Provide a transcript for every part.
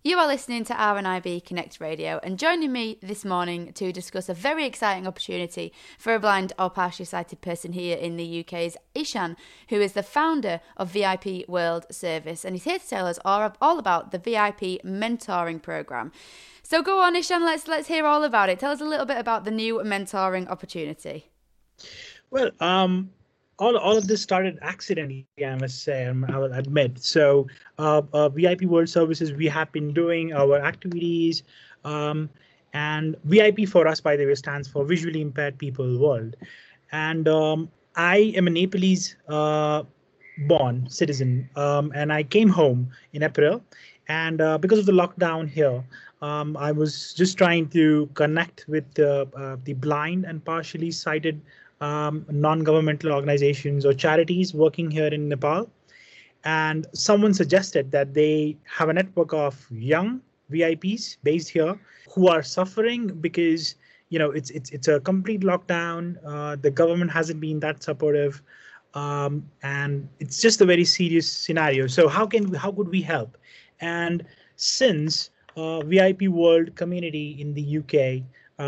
You are listening to RNIB Connect Radio, and joining me this morning to discuss a very exciting opportunity for a blind or partially sighted person here in the UK is Ishan, who is the founder of VIP World Service, and he's here to tell us all about the VIP mentoring program. So go on, Ishan, let's hear all about it. Tell us a little bit about the new mentoring opportunity. Well, all of this started accidentally, I must say, I will admit. So VIP World Services, we have been doing our activities, and VIP for us, by the way, stands for Visually Impaired People World. And I am a Nepalese born citizen, and I came home in April. And because of the lockdown here, I was just trying to connect with the blind and partially sighted non-governmental organizations or charities working here in Nepal. And someone suggested that they have a network of young VIPs based here who are suffering because, it's a complete lockdown. The government hasn't been that supportive. And it's just a very serious scenario. So how could we help? And since VIP World community in the UK,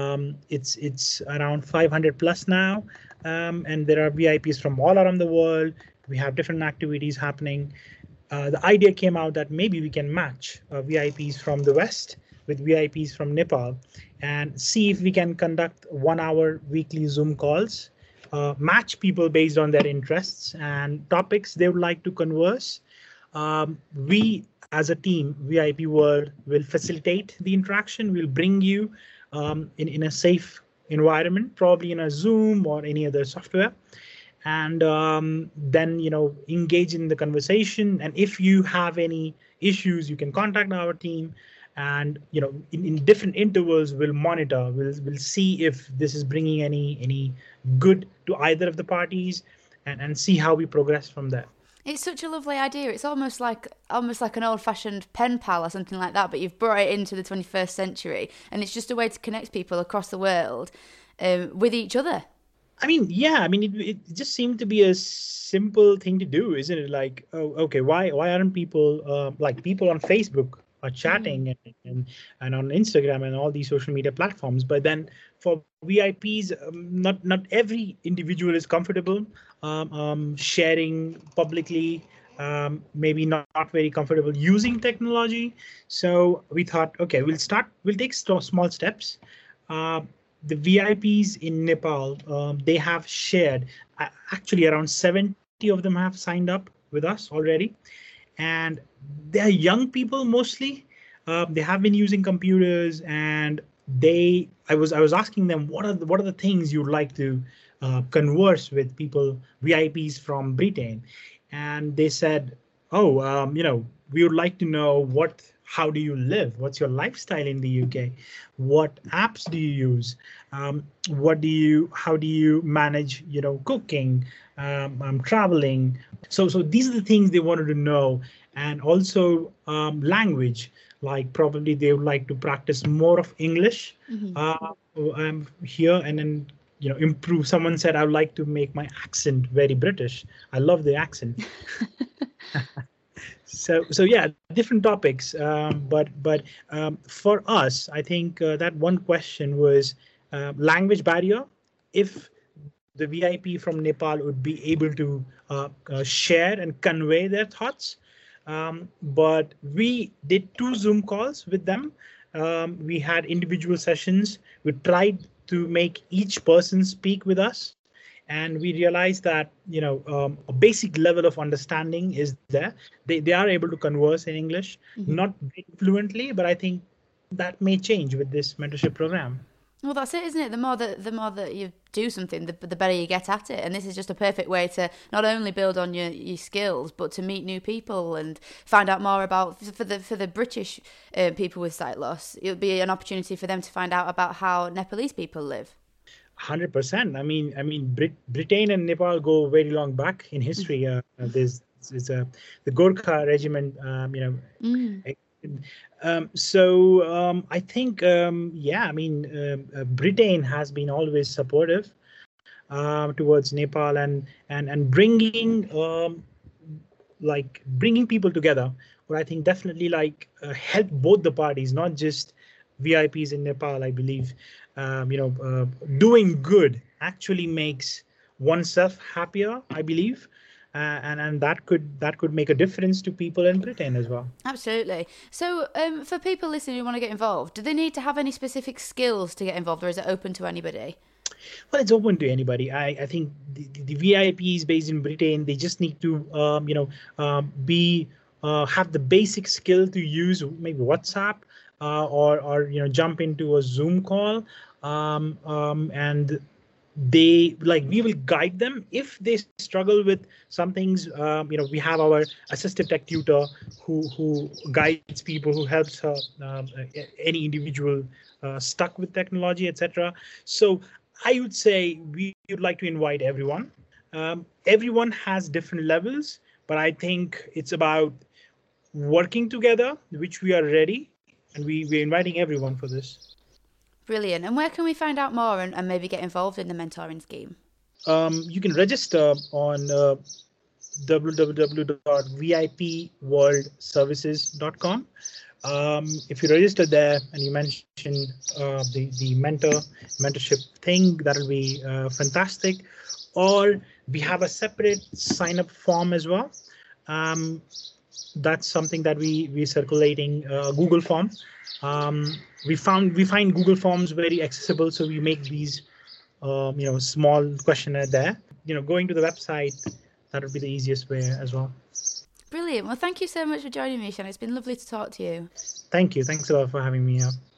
it's around 500 plus now, and there are VIPs from all around the world. We have different activities happening. The idea came out that maybe we can match VIPs from the West with VIPs from Nepal and see if we can conduct 1 hour weekly Zoom calls, match people based on their interests and topics they would like to converse. We as a team, VIP World, will facilitate the interaction. We'll bring you in a safe environment, probably in a Zoom or any other software, and then engage in the conversation. And if you have any issues, you can contact our team, and in different intervals we'll monitor. We'll see if this is bringing any good to either of the parties, and see how we progress from there. It's such a lovely idea. It's almost like an old-fashioned pen pal or something like that, but you've brought it into the 21st century, and it's just a way to connect people across the world with each other. It just seemed to be a simple thing to do, isn't it? Like, oh, okay, why aren't people like people on Facebook are chatting and on Instagram and all these social media platforms? But then for VIPs, not every individual is comfortable sharing publicly, maybe not very comfortable using technology. So we thought, okay, we'll take small steps. The VIPs in Nepal, they have shared, actually around 70 of them have signed up with us already. And they are young people mostly. They have been using computers, and I was asking them, what are the things you'd like to converse with people, VIPs from Britain? And they said, we would like to know how do you live? What's your lifestyle in the UK? What apps do you use? How do you manage, cooking, traveling? So these are the things they wanted to know. And also language, like probably they would like to practice more of English here, and then improve. Someone said, I would like to make my accent very British. I love the accent. So yeah, different topics. But for us, I think that one question was language barrier. If the VIP from Nepal would be able to share and convey their thoughts. But we did 2 Zoom calls with them. We had individual sessions. We tried to make each person speak with us. And we realized that, a basic level of understanding is there. They are able to converse in English, not fluently, but I think that may change with this mentorship program. Well, that's it, isn't it? The more that you do something, the better you get at it. And this is just a perfect way to not only build on your skills, but to meet new people and find out more about, for the British people with sight loss, it would be an opportunity for them to find out about how Nepalese people live. 100%. I mean, Britain and Nepal go very long back in history. There's the Gorkha regiment. I think, Britain has been always supportive towards Nepal and bringing like bringing people together, would I think definitely like help both the parties, not just VIPs in Nepal. I believe doing good actually makes oneself happier, I believe, and that could make a difference to people in Britain as well. Absolutely. So for people listening who want to get involved, do they need to have any specific skills to get involved, or is it open to anybody? Well, it's open to anybody. I think the VIPs based in Britain, they just need to have the basic skill to use maybe WhatsApp or jump into a Zoom call, and we will guide them if they struggle with some things. We have our assistive tech tutor who guides people, who helps any individual stuck with technology, etc. So I would say we would like to invite everyone. Everyone has different levels, but I think it's about working together, which we are ready, and we're inviting everyone for this. Brilliant. And where can we find out more and maybe get involved in the mentoring scheme? You can register on www.vipworldservices.com. If you register there and you mention the mentorship thing, that'll be fantastic. Or we have a separate sign-up form as well. That's something that we're circulating, Google form. We find Google Forms very accessible, so we make these small questionnaire there. Going to the website, that would be the easiest way as well. Brilliant. Well, thank you so much for joining me, Ishan. It's been lovely to talk to you. Thank you. Thanks a lot for having me here.